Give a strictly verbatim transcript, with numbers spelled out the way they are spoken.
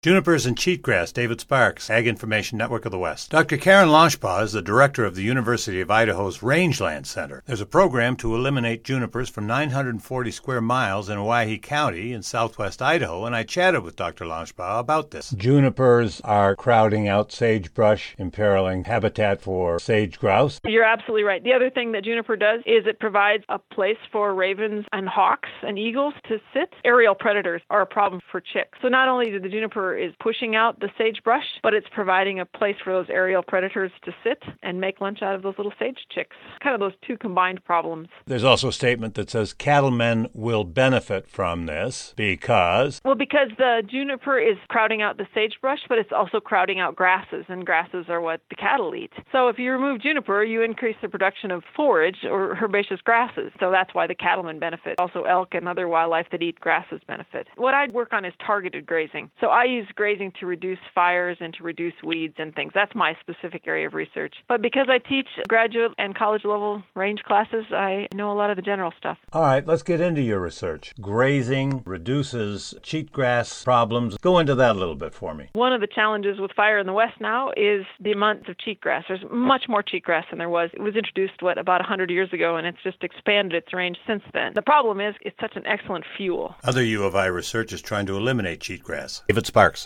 Junipers and Cheatgrass, David Sparks, Ag Information Network of the West. Doctor Karen Loshbaugh is the director of the University of Idaho's Rangeland Center. There's a program to eliminate junipers from nine hundred forty square miles in Owyhee County in southwest Idaho, and I chatted with Doctor Loshbaugh about this. Junipers are crowding out sagebrush, imperiling habitat for sage grouse. You're absolutely right. The other thing that juniper does is it provides a place for ravens and hawks and eagles to sit. Aerial predators are a problem for chicks. So not only do the juniper is pushing out the sagebrush, but it's providing a place for those aerial predators to sit and make lunch out of those little sage chicks. Kind of those two combined problems. There's also a statement that says cattlemen will benefit from this because... Well, because the juniper is crowding out the sagebrush, but it's also crowding out grasses, and grasses are what the cattle eat. So if you remove juniper, you increase the production of forage or herbaceous grasses. So that's why the cattlemen benefit. Also elk and other wildlife that eat grasses benefit. What I work on is targeted grazing. So I use grazing to reduce fires and to reduce weeds and things. That's my specific area of research. But because I teach graduate and college level range classes, I know a lot of the general stuff. All right, let's get into your research. Grazing reduces cheatgrass problems. Go into that a little bit for me. One of the challenges with fire in the West now is the amount of cheatgrass. There's much more cheatgrass than there was. It was introduced, what, about one hundred years ago, and it's just expanded its range since then. The problem is it's such an excellent fuel. Other U of I research is trying to eliminate cheatgrass. David Sparks.